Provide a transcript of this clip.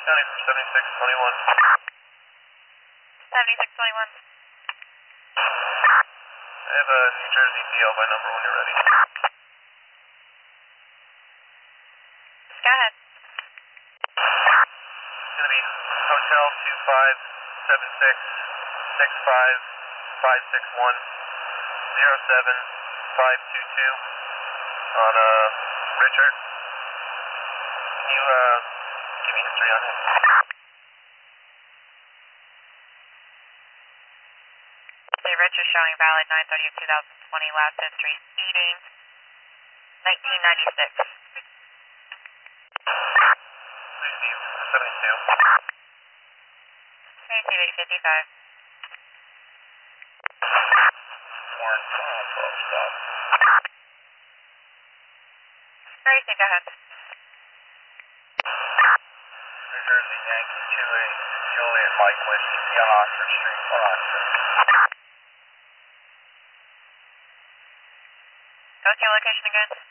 County for 7621. 7621. I have a New Jersey DL by number when you're ready. Go ahead. It's going to be Hotel 2576656107 522 on Richard. Can you give me history on him? The Richard showing valid 9/30 of 2020, last history speeding 1996. Please, Steve. 72. 2255. Warren, 12 stop. Racing, go ahead. New Jersey Yankee 28 Juliet Mike Whiskey, Young Oxford Street, Oxford. What's your location again?